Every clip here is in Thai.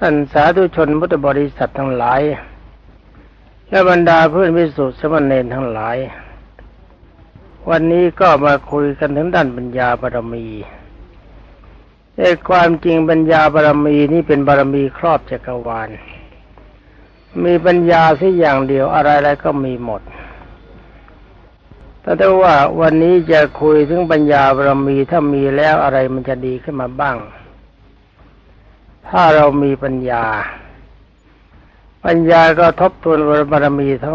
ท่านสาธุชนพุทธบริษัททั้งหลายและบรรดาเพื่อนภิกษุสามเณรทั้งหลายวันนี้ก็มาคุยกันถึงด้านปัญญาบารมีแต่ความจริงปัญญาบารมีนี่เป็นบารมีครอบจักรวาลมีปัญญาที่อย่างเดียวอะไรๆก็มีหมดแต่ว่าวันนี้จะคุยถึงปัญญาบารมีถ้ามีแล้วอะไรมันจะดีขึ้นมาบ้างถ้าเรามีปัญญาก็ทบทวนบารมีทั้ง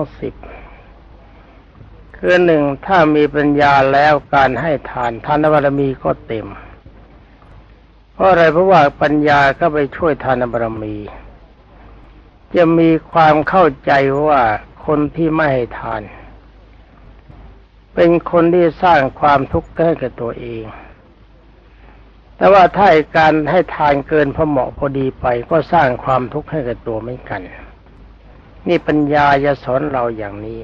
10คือหนึ่งถ้ามีปัญญาแล้วการให้ทานบารมีก็เต็มเพราะอะไรเพราะว่าปัญญาก็ไปช่วยทานบารมีจะมีความเข้าใจว่าคนที่ไม่ให้ทานเป็นคนที่สร้างความทุกข์ให้แก่ตัวเองแต่ว่าถ้าการให้ทานเกินพอเหมาะพอดีไปก็สร้างความทุกข์ให้แก่ตัวเหมือนกันนี่ปัญญาจะสอนเราอย่างนี้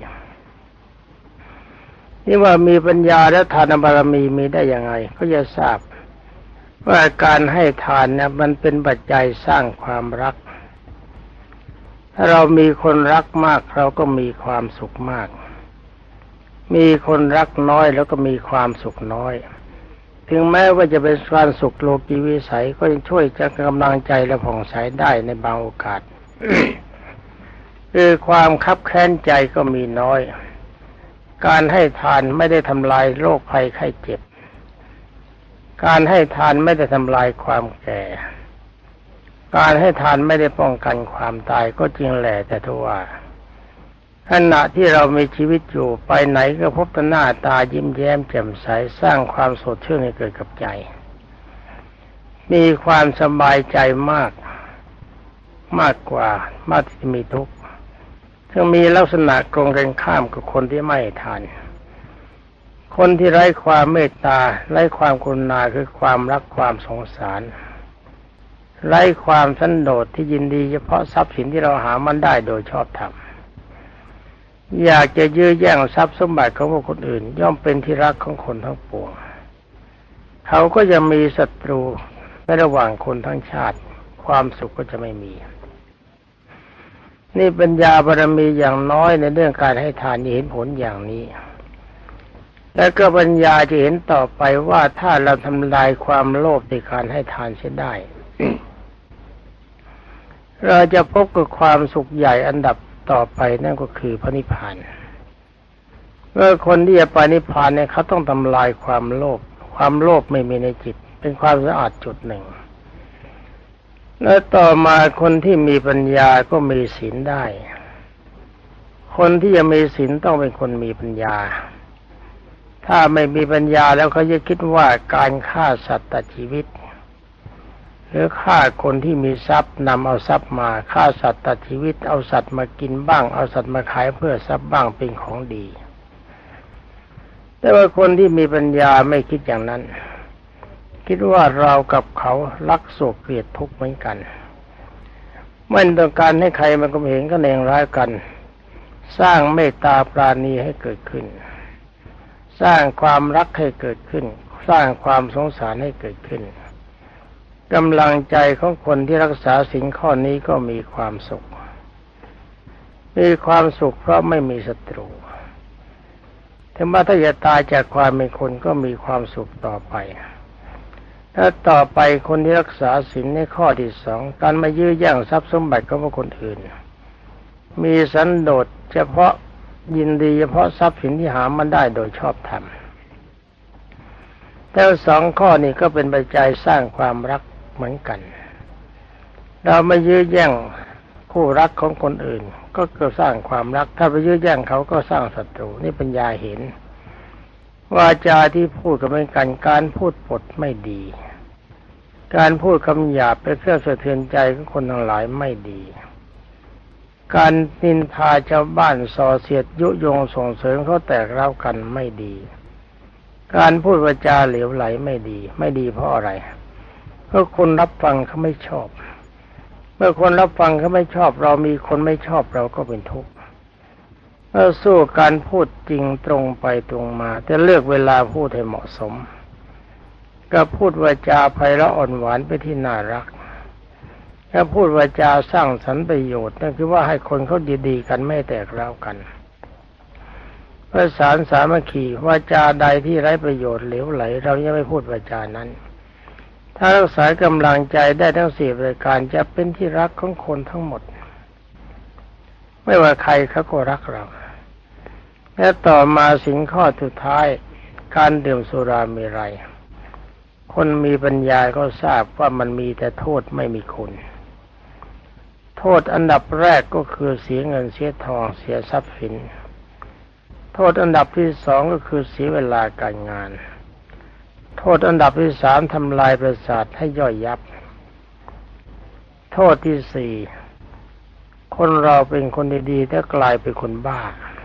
นี่ว่ามีปัญญาและทานบารมีมีได้ยังไงก็จะทราบว่าการให้ทานเนี่ยมันเป็นปัจจัยสร้างความรักถ้าเรามีคนรักมากเราก็มีความสุขมากมีคนรักน้อยแล้วก็มีความสุขน้อยถึงแม้ว่าจะเป็นความสุขโลกีวิสัยก็ยังช่วยจะกำลังใจและผ่องใสได้ในบางโอกาส คือความคับแค้นใจก็มีน้อยการให้ทานไม่ได้ทำลายโรคภัยไข้เจ็บการให้ทานไม่ได้ทำลายความแก่การให้ทานไม่ได้ป้องกันความตายก็จริงแหละแต่ทว่าขณะที่เรามีชีวิตอยู่ไปไหนก็พบแต่หน้าตายิ้มแย้มแจ่มใสสร้างความสดชื่นให้เกิดกับใจมีความสบายใจมากกว่ามากที่มีทุกข์ซึ่งมีลักษณะตรงกันข้ามกับคนที่ไม่ทานคนที่ไร้ความเมตตาไร้ความกรุณาคือความรักความสงสารไร้ความสันโดษที่ยินดีเฉพาะทรัพย์สินที่เราหามันได้โดยชอบธรรมอยากจะยื้อแย่งทรัพย์สมบัติของคนอื่นย่อมเป็นที่รักของคนทั้งปวงเขาก็จะมีศัตรูในระหว่างคนทั้งชาติความสุขก็จะไม่มีนี่ปัญญาบารมีอย่างน้อยในเรื่องการให้ทานเห็นผลอย่างนี้แล้วก็ปัญญาจะเห็นต่อไปว่าถ้าเราทำลายความโลภในการให้ทานเสียได้ เราจะพบกับความสุขใหญ่อันดับต่อไปนั่นก็คือพระนิพพานเมื่อคนที่จะไปนิพพานเนี่ยเขาต้องทำลายความโลภไม่มีในจิตเป็นความสะอาดจุดหนึ่งแล้วต่อมาคนที่มีปัญญาก็มีศีลได้คนที่จะมีศีลต้องเป็นคนมีปัญญาถ้าไม่มีปัญญาแล้วเขาจะคิดว่าการฆ่าสัตว์ตัดชีวิตหรือฆ่าคนที่มีทรัพย์นำเอาทรัพย์มาฆ่าสัตว์ตัดชีวิตเอาสัตว์มากินบ้างเอาสัตว์มาขายเพื่อทรัพย์บ้างเป็นของดีแต่ว่าคนที่มีปัญญาไม่คิดอย่างนั้นคิดว่าเรากับเขารักโศกเกลียดทุกข์เหมือนกันไม่ต้องการให้ใครมันก็เห็นกันเองร้ายกันสร้างเมตตาปราณีให้เกิดขึ้นสร้างความรักให้เกิดขึ้นสร้างความสงสารให้เกิดขึ้นกำลังใจของคนที่รักษาศีลข้อนี้ก็มีความสุขเพราะไม่มีศัตรูถึงแม้ถ้าจะตายจากความเป็นคนก็มีความสุขต่อไปและต่อไปคนที่รักษาศีลในข้อที่2การมายื้อแย่งทรัพย์สมบัติของคนอื่นมีสันโดษเฉพาะยินดีเฉพาะทรัพย์สินที่หามันได้โดยชอบธรรมแต่2ข้อนี้ก็เป็นปัจจัยสร้างความรักเหมือนกันเราไม่ยื้อแย่งคู่รักของคนอื่นก็เกิดสร้างความรักถ้าไปยื้อแย่งเขาก็สร้างศัตรูนี่ปัญญาเห็นวาจาที่พูดก็เหมือนกันการพูดปดไม่ดีการพูดคำหยาบเป็นเครื่องสะเทือนใจของคนทั้งหลายไม่ดีการนินทาชาวบ้านส่อเสียดยุยงส่งเสริมเขาแตกร้าวกันไม่ดีการพูดวาจาเหลวไหลไม่ดีเพราะอะไรเพราะคนรับฟังเขาไม่ชอบเมื่อคนรับฟังเขาไม่ชอบเรามีคนไม่ชอบเราก็เป็นทุกข์สู้การพูดจริงตรงไปตรงมาแต่เลือกเวลาพูดให้เหมาะสมก็พูดวาจาไพเราะอ่อนหวานไปที่น่ารักถ้าพูดวาจาสร้างสรรค์ประโยชน์นั่นคือว่าให้คนเขาดีๆกันไม่แตกร้าวกันประสานสามัคคีวาจาใดที่ไร้ประโยชน์เหลวไหลเราอย่าไม่พูดวาจานั้นถ้ารักษากำลังใจได้ทั้งสี่ประการจะเป็นที่รักของคนทั้งหมดไม่ว่าใครเขาก็รักเราและต่อมาสิ่งข้อสุดท้ายการดื่มสุราเมรัยคนมีปัญญาก็ทราบว่ามันมีแต่โทษไม่มีคุณโทษอันดับแรกก็คือเสียเงินเสียทองเสียทรัพย์สินโทษอันดับที่สองก็คือเสียเวลาการงานโทษอันดับที่สามทำลายประสาทให้ย่อยยับโทษที่สี่คนเราเป็นคนดีๆแต่กลายเป็นคนบ้า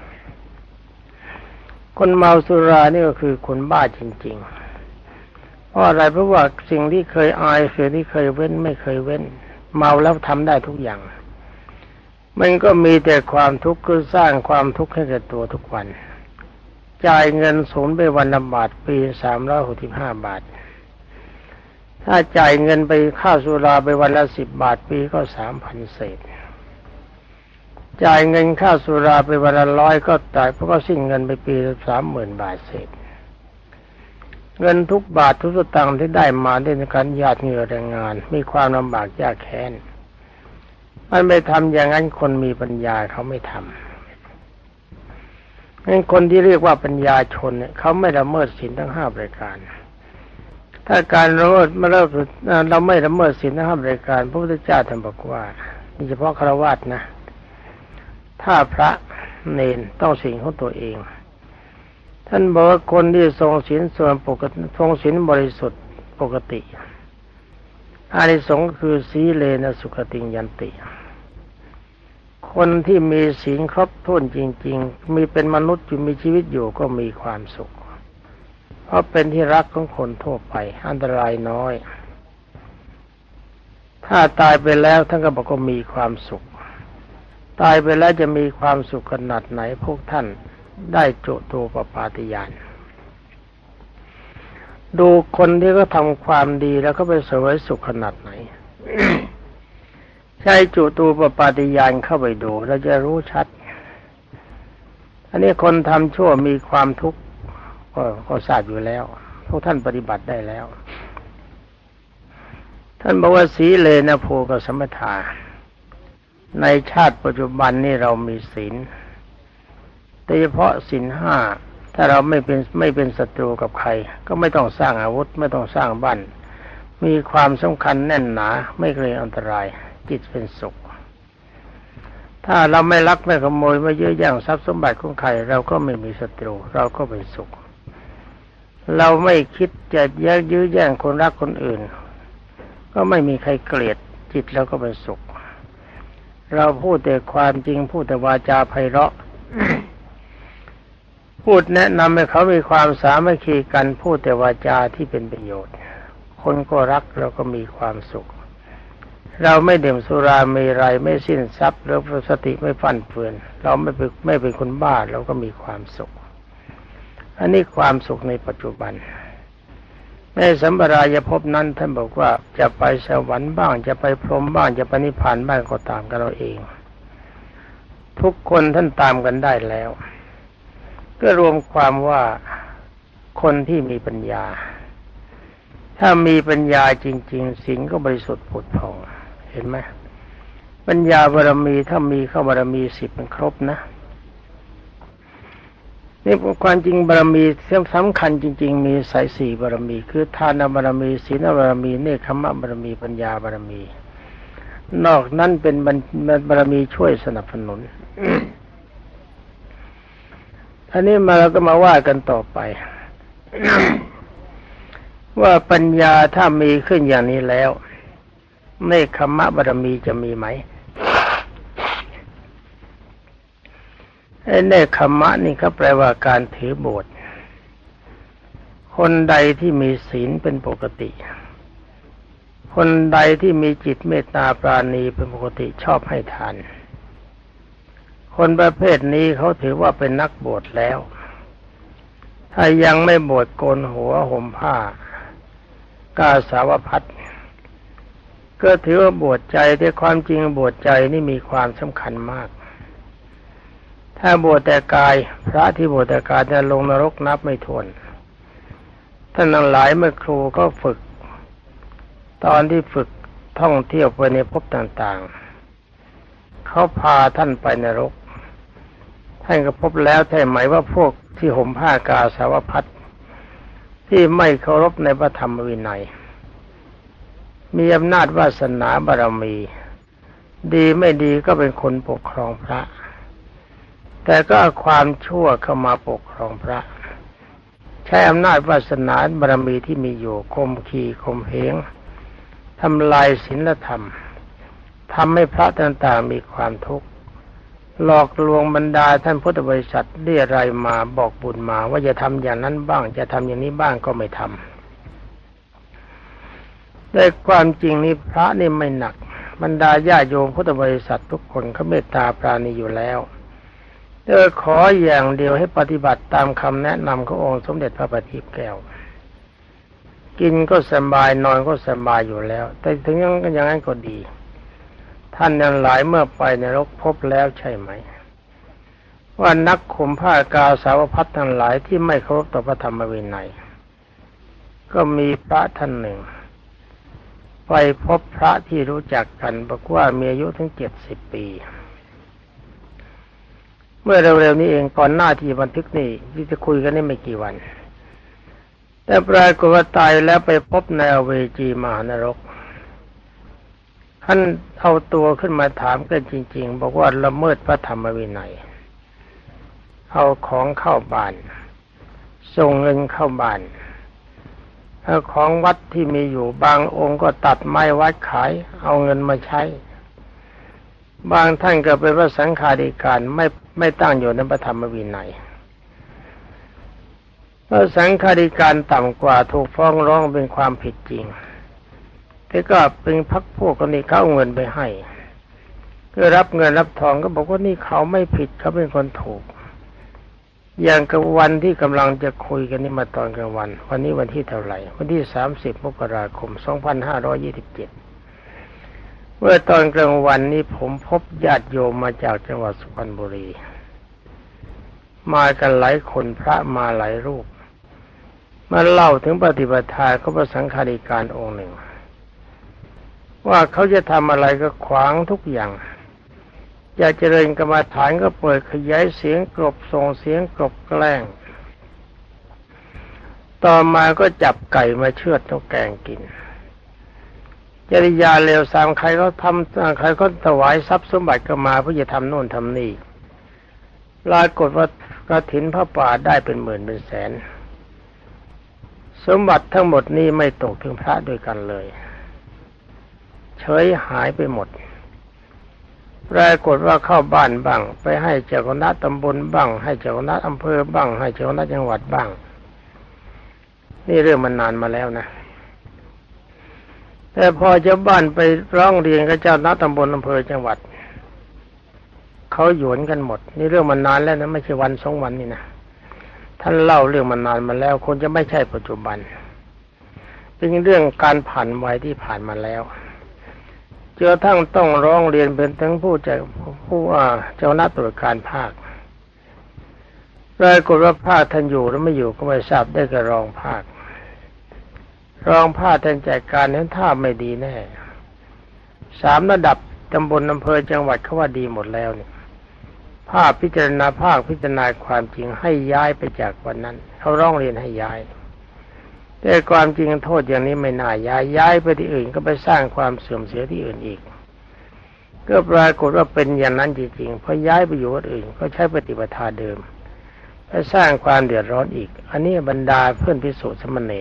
คนเมาสุรานี่ก็คือคนบ้าจริงๆเพราะอะไรเพราะว่าสิ่งที่เคยอายสิ่งที่เคยเว้นไม่เคยเว้นเมาแล้วทำได้ทุกอย่างมันก็มีแต่ความทุกข์คือสร้างความทุกข์ให้แก่ตัวทุกวันจ่ายเงินสูญไปวันละบาทปี365 บาทถ้าจ่ายเงินไปค่าสุราไปวันละ10 บาทปีก็ 3,000 เศษจ่ายเงินค่าสุราไปวันละ100ก็ตายเพราะก็สิ้นเงินไปปีละ 30,000 บาทเศษเงินทุกบาททุกสตางค์ที่ได้มาด้วยการหยาดเหงื่อแรงงานมีความลำบากยากแค้นมันไม่ทำอย่างนั้นคนมีปัญญาเขาไม่ทำงั้นคนที่เรียกว่าปัญญาชนเนี่ยเขาไม่ละเมิดศีลทั้ง5 ประการถ้าการเราไม่ละเมิดศีลทั้ง5 ประการพระพุทธเจ้าท่านบอกว่านี่เฉพาะฆราวาสนะถ้าพระเณรต้องศีลของตัวเองท่านบอกว่าคนที่ทรงศีลส่วนปกติทรงศีลบริสุทธิ์ปกติอานิสงส์คือสีเลนะสุขติยันติคนที่มีศีลครบถ้วนจริงๆมีเป็นมนุษย์อยู่มีชีวิตอยู่ก็มีความสุขเพราะเป็นที่รักของคนทั่วไปอันตรายน้อยถ้าตายไปแล้วท่านก็บอกว่ามีความสุขตายไปแล้วจะมีความสุขขนาดไหนพวกท่านได้จุตูปปาติญาณดูคนที่เขาทำความดีแล้วก็ไปเสวยสุขขนาดไหน ใช้จุตูปปาติญาณเข้าไปดูเราจะรู้ชัดอันนี้คนทำชั่วมีความทุกข์ก็ทราบอยู่แล้วพวกท่านปฏิบัติได้แล้วท่านบอกว่าสีเลนะโภคสัมปทาในชาติปัจจุบันนี้เรามีศีลโดยเฉพาะศีล 5ถ้าเราไม่เป็นศัตรูกับใครก็ไม่ต้องสร้างอาวุธไม่ต้องสร้างบ้านมีความสำคัญแน่นหนาไม่เกรงอันตรายจิตเป็นสุขถ้าเราไม่ลักไม่ขโมยไม่ยื้อแย่งทรัพย์สมบัติของใครเราก็ไม่มีศัตรูเราก็เป็นสุขเราไม่คิดจะยื้อแย่งคนรักคนอื่นก็ไม่มีใครเกลียดจิตเราก็เป็นสุขเราพูดแต่ความจริงพูดแต่วาจาไพเราะ พูดแนะนำให้เขามีความสามัคคีกันพูดแต่วาจาที่เป็นประโยชน์คนก็รักเราก็มีความสุขเราไม่ดื่มสุราเมรัยไม่สิ้นทรัพย์แล้วสติไม่ฟั่นเฟือนเราไม่เป็นคนบ้าเราก็มีความสุขอันนี้ความสุขในปัจจุบันในสัมปรายภพนั้นท่านบอกว่าจะไปสวรรค์บ้างจะไปพรหมบ้างจะไปนิพพานบ้างก็ตามกันเราเองทุกคนท่านตามกันได้แล้วก็รวมความว่าคนที่มีปัญญาถ้ามีปัญญาจริงๆศีลก็บริสุทธิ์ผุดผ่องเห็นไหมปัญญาบารมีถ้ามีเข้าบารมี10มันครบนะนี่ความจริงบารมีสำคัญจริงๆมีสาย4บารมีคือทานบารมีศีลบารมีเนคขมะบารมีปัญญาบารมีนอกนั้นเป็นบารมีช่วยสนับสนุน อันนี้มาเราก็มาว่ากันต่อไป ว่าปัญญาถ้ามีขึ้นอย่างนี้แล้วเนคขมะบารมีจะมีไหมเนคขมะนี่ก็แปลว่าการถือโบสถ์คนใดที่มีศีลเป็นปกติคนใดที่มีจิตเมตตาปราณีเป็นปกติชอบให้ทานคนประเภทนี้เขาถือว่าเป็นนักบวชแล้วถ้ายังไม่บวชโกนหัวห่มผ้ากาสาวพัสก็ถือว่าบวชใจแต่ความจริงบวชใจนี่มีความสำคัญมากถ้าบวชแต่กายพระที่บวชแต่กายจะลงนรกนับไม่ถ้วนท่านทั้งหลายเมื่อครูก็ฝึกตอนที่ฝึกท่องเที่ยวไปในภพต่างๆเขาพาท่านไปนรกท่านก็พบแล้วใช่ไหมว่าพวกที่ห่มผ้ากาสาวพัสที่ไม่เคารพในพระธรรมวินัยมีอำนาจวาสนาบารมีดีไม่ดีก็เป็นคนปกครองพระแต่ก็เอาความชั่วเข้ามาปกครองพระใช้อำนาจวาสนาบารมีที่มีอยู่ข่มขีข่มเหงทำลายศีลธรรมทำให้พระต่างๆมีความทุกข์หลอกลวงบรรดาท่านพุทธบริษัทเรียรายมาบอกบุญมาว่าจะทำอย่างนั้นบ้างจะทำอย่างนี้บ้างก็ไม่ทำด้วยความจริงนี้พระนี่ไม่หนักบรรดาญาโยมพุทธบริษัททุกคนเขาเมตตาปราณีอยู่แล้วขออย่างเดียวให้ปฏิบัติตามคำแนะนำขององค์สมเด็จพระบัณฑิตแก้วกินก็สบายนอนก็สบายอยู่แล้วแต่ถึงอย่างนั้นก็ดีท่านทั้งหลายเมื่อไปนรกพบแล้วใช่ไหมว่านักข่มผ้ากาสาวพัสทั้งหลายที่ไม่เคารพต่อพระธรรมวินัยก็มีพระท่านหนึ่งไปพบพระที่รู้จักกันบอกว่ามีอายุถึง70 ปีเมื่อเร็วๆนี้เองก่อนหน้าที่บันทึกนี่ที่จะคุยกันนี่ไม่กี่วันแต่ปรากฏว่าตายแล้วไปพบในอเวจีมหานรกท่านเอาตัวขึ้นมาถามกันจริงๆบอกว่าละเมิดพระธรรมวินัยเอาของเข้าบ้านส่งเงินเข้าบ้านเอาของวัดที่มีอยู่บางองค์ก็ตัดไม้วัดขายเอาเงินมาใช้บางท่านก็เป็นพระสังฆาธิการไม่ตั้งอยู่ในพระธรรมวินัยพระสังฆาธิการต่ำกว่าถูกฟ้องร้องเป็นความผิดจริงแต่ก็เป็นพรรคพวกคนนี้เขาเอาเงินไปให้ก็รับเงินรับทองก็บอกว่านี่เขาไม่ผิดเขาเป็นคนถูกอย่างกับวันที่กำลังจะคุยกันนี่มาตอนกลางวันวันนี้วันที่เท่าไหร่วันที่30 มกราคม 2527เมื่อตอนกลางวันนี้ผมพบญาติโยมมาจากจังหวัดสุพรรณบุรีมากันหลายคนพระมาหลายรูปมาเล่าถึงปฏิปทาของพระสังฆาธิการองค์หนึ่งว่าเขาจะทำอะไรก็ขวางทุกอย่างอยากเจริญกรรมฐานก็เปิดขยายเสียงกรบส่งเสียงกรบแกล้งต่อมาก็จับไก่มาเชือดต้องแกงกินจริยาเลวทรามใครก็ทำใครก็ถวายทรัพย์สมบัติก็มาเพื่อจะทำโน่นทำนี่ปรากฏว่ากฐินพระป่าได้เป็นหมื่นเป็นแสนสมบัติทั้งหมดนี้ไม่ตกถึงพระด้วยกันเลยเฉยหายไปหมดปรากฏว่าเข้าบ้านบ้างไปให้เจ้าคณะตำบลบ้างให้เจ้าคณะอำเภอบ้างให้เจ้าคณะจังหวัดบ้างนี่เรื่องมันนานมาแล้วนะแต่พอเจ้าบ้านไปร้องเรียนกับเจ้าคณะตำบลอำเภอจังหวัดเขาหยวนกันหมดนี่เรื่องมันนานแล้วนะไม่ใช่วัน2 วันนี่นะท่านเล่าเรื่องมันนานมาแล้วคนจะไม่ใช่ปัจจุบันเป็นเรื่องการผ่านวัยที่ผ่านมาแล้วจนทั้งต้องร้องเรียนเป็นทั้งผู้เจ้าหน้าตรวจการภาคปรากฏว่าภาคท่านอยู่หรือไม่อยู่ก็ไม่ทราบได้กับรองภาคท่านจัดการนั้นท่าไม่ดีแน่3 ระดับตำบลอำเภอจังหวัดเขาว่าดีหมดแล้วเนี่ยภาคพิจารณาความจริงให้ย้ายไปจากวันนั้นเขาร้องเรียนให้ย้ายแต่ความจริงโทษอย่างนี้ไม่น่าย้ายไปที่อื่นก็ไปสร้างความเสื่อมเสียที่อื่นอีกก็ปรากฏว่าเป็นอย่างนั้นจริงๆพอย้ายไปอยู่ที่อื่นก็ใช้ปฏิปทาเดิมไปสร้างความเดือดร้อนอีกอันนี้บรรดาเพื่อนภิกษุสมณเณร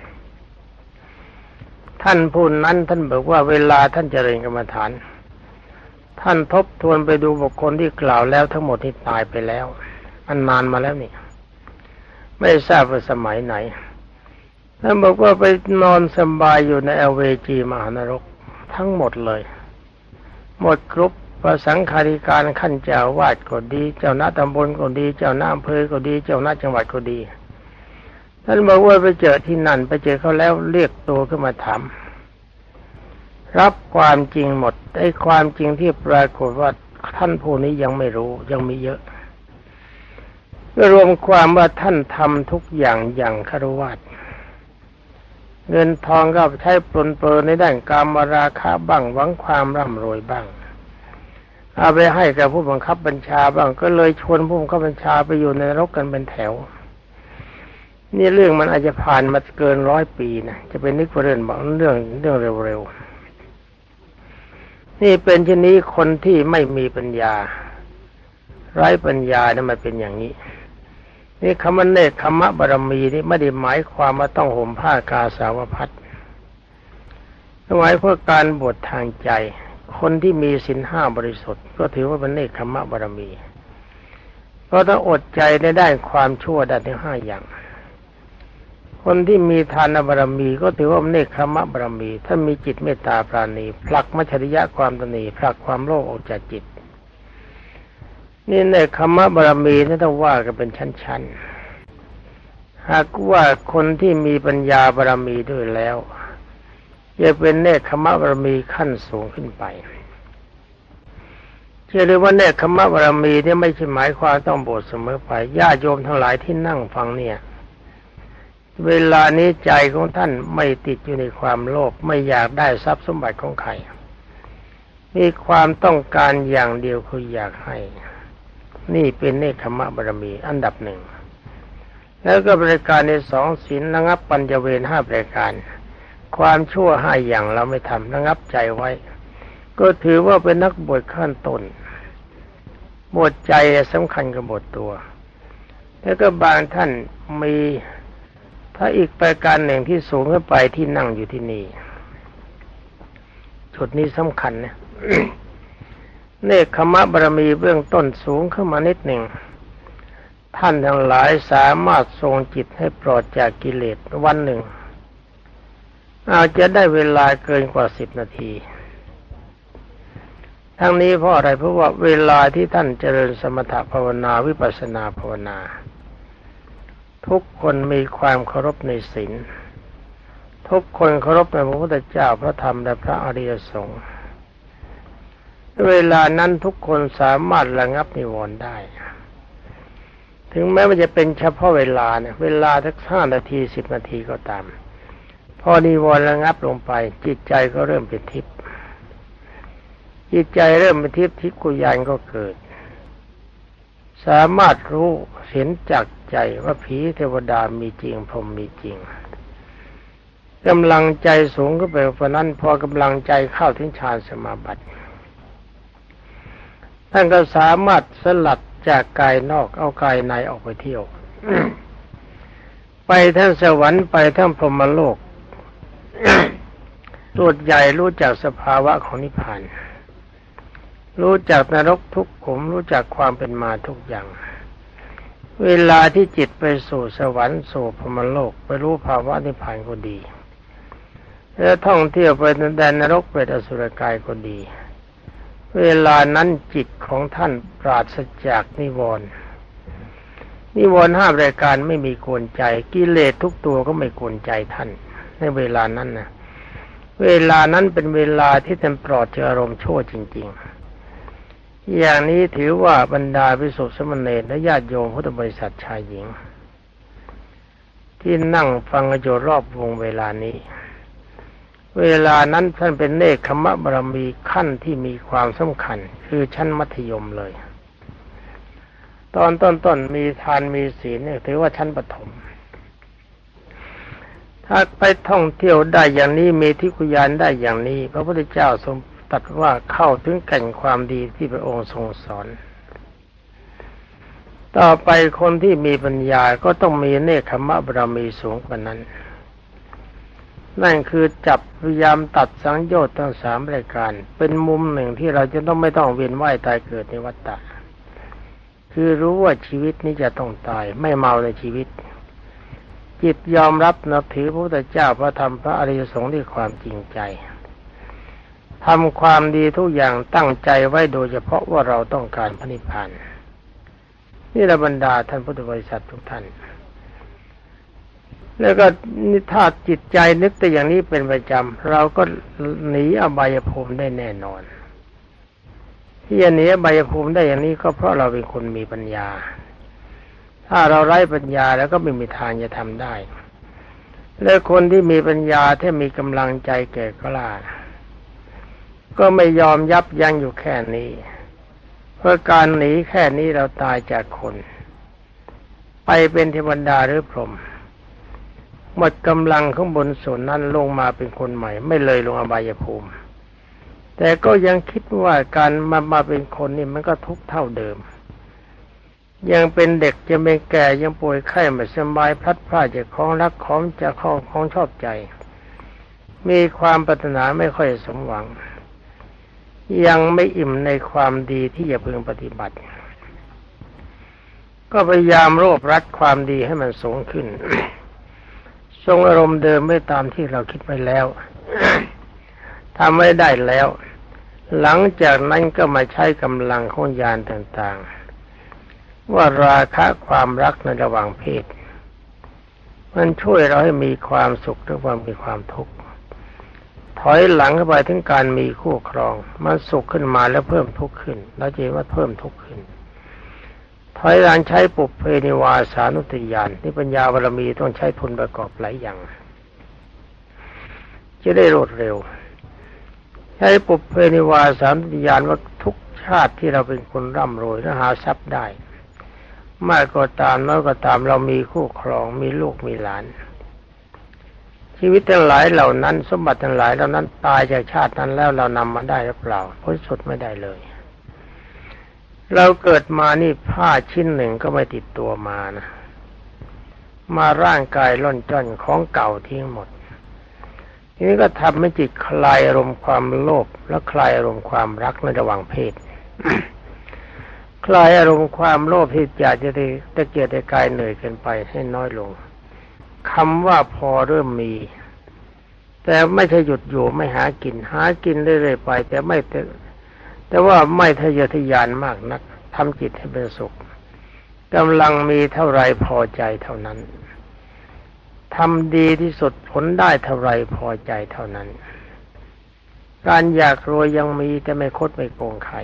ท่านผู้นั้นท่านบอกว่าเวลาท่านเจริญกรรมฐานท่านทบทวนไปดูบุคคลที่กล่าวแล้วทั้งหมดที่ตายไปแล้วอันนานมาแล้วนี่ไม่ทราบว่าสมัยไหนท่านบอกว่าไปนอนสบายอยู่ในอเวจีมหานรกทั้งหมดเลยหมดกรุ๊ปพระสังฆาธิการขั้นเจ้าวาดก็ดีเจ้าหน้าตำบลก็ดีเจ้าหน้าอำเภอก็ดีเจ้าหน้าจังหวัดก็ดีท่านบอกว่าไปเจอที่นั่นไปเจอเขาแล้วเรียกตัวขึ้นมาถามรับความจริงหมดไอ้ความจริงที่ปรากฏว่าท่านผู้นี้ยังไม่รู้ยังมีเยอะรวมความว่าท่านทำทุกอย่างอย่างฆราวาสเงินทองก็ใช้ปรนเปื้อนในด้านกามราคะบ้างหวังความร่ำรวยบ้างเอาไปให้กับผู้บังคับบัญชาบ้างก็เลยชวนผู้บังคับบัญชาไปอยู่ในนรกกันเป็นแถวนี่เรื่องมันอาจจะผ่านมาเกิน100 ปีนะจะเป็นนึกว่าเรื่องเร็วๆนี่เป็นเช่นนี้คนที่ไม่มีปัญญาไร้ปัญญาเนี่ยมันเป็นอย่างนี้นี่คำว่าเนกขมะบารมีนี่ไม่ได้หมายความว่าต้องห่มผ้ากาสาวพัสต์หมายเพื่อการบวชทางใจคนที่มีศีล5บริสุทธิ์ก็ถือว่าเป็นเนกขมะบารมีเพราะต้องอดใจในด้านความชั่วด้านทั้ง5อย่างคนที่มีทานบารมีก็ถือว่าเนกขมะบารมีถ้ามีจิตเมตตาปราณีผลักมัจฉริยะความตนีผลักความโลภออกจากจิตนี่เนกขมะบารมีนี่ต้องว่ากันเป็นชั้นๆหากว่าคนที่มีปัญญาบารมีด้วยแล้วจะเป็นเนกขมะบารมีขั้นสูงขึ้นไปเชื่อเลยว่าเนกขมะบารมีนี่ไม่ใช่หมายความต้องบวชเสมอไปญาติโยมทั้งหลายที่นั่งฟังเนี่ยเวลานี้ใจของท่านไม่ติดอยู่ในความโลภไม่อยากได้ทรัพย์สมบัติของใครมีความต้องการอย่างเดียวคืออยากให้นี่เป็นเนกขมะบารมีอันดับหนึ่งแล้วก็บริการใน2ศีลระงับปัญจเวร5ประการความชั่ว5อย่างเราไม่ทำระงับใจไว้ก็ถือว่าเป็นนักบวชขั้นต้นบวชใจสำคัญกับบวชตัวแล้วก็บางท่านมีถ้าอีกประการหนึ่งที่สูงขึ้นไปที่นั่งอยู่ที่นี่จุดนี้สำคัญนะ เนกขมะบารมีเบื้องต้นสูงขึ้นมานิดหนึ่งท่านทั้งหลายสามารถทรงจิตให้ปลอดจากกิเลสวันหนึ่งอาจจะได้เวลาเกินกว่า10 นาทีทั้งนี้เพราะอะไรเพราะว่าเวลาที่ท่านเจริญสมถภาวนาวิปัสสนาภาวนาทุกคนมีความเคารพในศีลทุกคนเคารพในพระพุทธเจ้าพระธรรมและพระอริยสงฆ์เวลานั้นทุกคนสามารถระงับนิวรณ์ได้ถึงแม้ว่าจะเป็นเฉพาะเวลาเนี่ยเวลาสัก5 นาที10 นาทีก็ตามพอนิวรณ์ระงับลงไปจิตใจก็เริ่มเป็นทิพย์จิตใจเริ่มเป็นทิพย์ทิพกุญาณก็เกิดสามารถรู้เห็นจักใจว่าผีเทวดามีจริงพรหมมีจริงกำลังใจสูงขึ้นไปกว่านั้นพอกำลังใจเข้าถึงฌานสมาบัติท่านก็สามารถสลัดจากกายนอกเอากายในออกไปเที่ยว ไปทั้งสวรรค์ไปทั้งพรหมโลก ตัวใหญ่รู้จักสภาวะของนิพพานรู้จักนรกทุกขุมรู้จักความเป็นมาทุกอย่างเวลาที่จิตไปสู่สวรรค์สู่พรหมโลกไปรู้ภาวะนิพพานก็ดีแล้วท่องเที่ยวไปในแดนนรกเปรตอสุรกายก็ดีเวลานั้นจิตของท่านปราศจากนิวรณ์5 รายการไม่มีกวนใจกิเลสทุกตัวก็ไม่กวนใจท่านในเวลานั้นนะเวลานั้นเป็นเวลาที่ท่านปลอดจากอารมณ์ชั่วจริงๆอย่างนี้ถือว่าบรรดาภิกษุสามเณรและญาติโยมพุทธบริษัทชายหญิงที่นั่งฟังอยู่รอบวงเวลานี้เวลานั้นท่านเป็นเนกขมะบารมีขั้นที่มีความสำคัญคือชั้นมัธยมเลยตอนต้นมีทานมีศีลเนี่ยถือว่าชั้นประถมถ้าไปท่องเที่ยวได้อย่างนี้มีทิพกุญาณได้อย่างนี้พระพุทธเจ้าทรงตรัสว่าเข้าถึงแก่นความดีที่พระองค์ทรงสอนต่อไปคนที่มีปัญญาก็ต้องมีเนกขมะบารมีสูงกว่านั้นนั่นคือจับพยายามตัดสังโยชน์ทั้ง3 รายการเป็นมุมหนึ่งที่เราจะไม่ต้องเวียนว่ายตายเกิดในวัฏฏะคือรู้ว่าชีวิตนี้จะต้องตายไม่เมาในชีวิตจิตยอมรับนับถือพระพุทธเจ้าพระธรรมพระอริยสงฆ์ด้วยความจริงใจทำความดีทุกอย่างตั้งใจไว้โดยเฉพาะว่าเราต้องการพระนิพพานนี่ละบรรดาท่านพุทธบริษัททุกท่านแล้วก็นิถ้าจิตใจนึกแต่อย่างนี้เป็นประจำเราก็หนีอบายภูมิได้แน่นอนที่จะหนีอบายภูมิได้อย่างนี้ก็เพราะเราเป็นคนมีปัญญาถ้าเราไร้ปัญญาแล้วก็ไม่มีทางจะทำได้และคนที่มีปัญญาที่มีกำลังใจแก่กล้าก็ไม่ยอมยับยั้งอยู่แค่นี้เพราะการหนีแค่นี้เราตายจากคนไปเป็นเทวดาหรือพรหมหมดกำลังของบนส่วนนั้นลงมาเป็นคนใหม่ไม่เลยลงอบายภูมิแต่ก็ยังคิดว่าการมาเป็นคนนี่มันก็ทุกข์เท่าเดิมยังเป็นเด็กยังเป็นแก่ยังป่วยไข้ไม่สบายพลัดพรากจากของรักของชอบใจมีความปรารถนาไม่ค่อยสมหวังยังไม่อิ่มในความดีที่จะพึงปฏิบัติก็พยายามรวบรัดความดีให้มันสูงขึ้น ทรงอารมณ์เดิมไม่ตามที่เราคิดไว้แล้ว ทำไม่ได้แล้วหลังจากนั้นก็มาใช้กำลังของญาณต่างๆว่าราคะความรักในระหว่างเพศมันช่วยเราให้มีความสุขหรือว่ามีความทุกข์ถอยหลังเข้าไปถึงการมีคู่ครองมันสุขขึ้นมาแล้วเพิ่มทุกข์ขึ้นแล้วจะเห็นว่าเพิ่มทุกข์ขึ้นถอยหลังใช้ปุพเพนิวาสานุสติญาณที่ปัญญาบารมีต้องใช้ทุนประกอบหลายอย่างจะได้รวดเร็วใช้ปุพเพนิวาสานุสติญาณว่าทุกชาติที่เราเป็นคนร่ำรวยและหาทรัพย์ได้มากก็ตามน้อยก็ตามเรามีคู่ครองมีลูกมีหลานชีวิตทั้งหลายเหล่านั้นสมบัติทั้งหลายเหล่านั้นตายจากชาตินั้นแล้วเรานำมาได้หรือเปล่าผลสุดไม่ได้เลยเราเกิดมานี่ผ้าชิ้นหนึ่งก็ไม่ติดตัวมานะมาร่างกายล่อนจ้อนของเก่าทิ้งหมดทีนี้ก็ทำให้จิตคลายอารมณ์ความโลภและคลายอารมณ์ความรักในระหว่างเพศ คลายอารมณ์ความโลภที่อยากจะตะเกียกตะกายเหนื่อยเกินไปให้น้อยลงคำว่าพอเริ่มมีแต่ไม่ใช่หยุดอยู่ไม่หากินเรื่อยๆไปแต่ว่าไม่ทะเยอทะยานมากนักทำจิตให้เป็นสุขกำลังมีเท่าไรพอใจเท่านั้นทำดีที่สุดผลได้เท่าไรพอใจเท่านั้นการอยากรวยยังมีแต่ไม่คดไม่โกงใคร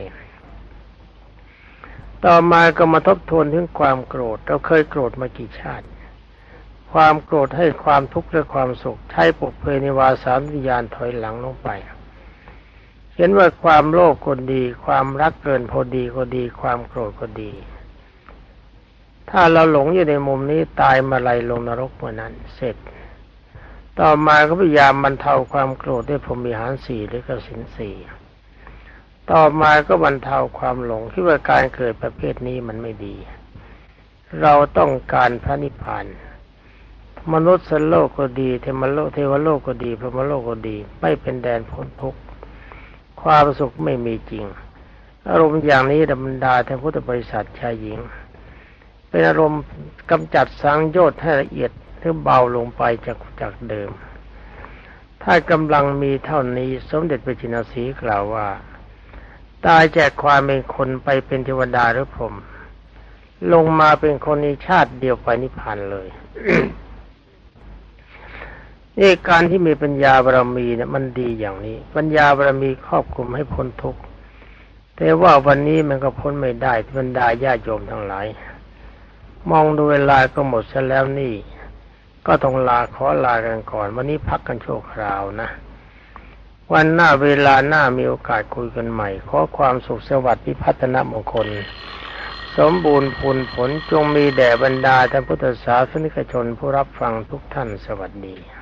ต่อมาก็มาทบทวนถึงความโกรธเราเคยโกรธมากี่ชาติความโกรธให้ความทุกข์และความสุขใช้ปุพเพนิวาสานุสติญาณถอยหลังลงไปเห็นว่าความโลภก็ดีความรักเกินพอดีก็ดีความโกรธก็ดีถ้าเราหลงอยู่ในมุมนี้ตายมาลัยลงนรกเมื่อนั้นเสร็จต่อมาก็พยายามบรรเทาความโกรธด้วยพรหมิหารสี่หรือกสิณสี่ต่อมาก็บรรเทาความหลงคิดว่าการเกิดประเภทนี้มันไม่ดีเราต้องการพระนิพพานมนุษย์โลกก็ดีเทวโลกก็ดีพรหมโลกก็ดีไม่เป็นแดนพ้นทุกข์ความสุขไม่มีจริงอารมณ์อย่างนี้ธรรมดาท่านพุทธบริษัทชายหญิงเป็นอารมณ์กำจัดสังโยชน์ให้ละเอียดหรือเบาลงไปจากเดิมถ้ากำลังมีเท่านี้สมเด็จพระจินสีกล่าวว่าตายจากความเป็นคนไปเป็นเทวดาหรือพรหมลงมาเป็นคนในชาติเดียวไปนิพพานเลย นี่การที่มีปัญญาบารมีเนี่ยมันดีอย่างนี้ปัญญาบารมีครอบคลุมให้พ้นทุกข์แต่ว่าวันนี้มันก็พ้นไม่ได้บรรดาญาติโยมทั้งหลายมองดูเวลาก็หมดซะแล้วนี่ก็ต้องขอลากันก่อนวันนี้พักกันชั่วคราวนะวันหน้าเวลาหน้ามีโอกาสคุยกันใหม่ขอความสุขสวัสดิ์พิพัฒนมงคลสมบูรณ์ผลจงมีแด่บรรดาท่านพุทธศาสนิกชนผู้รับฟังทุกท่านสวัสดี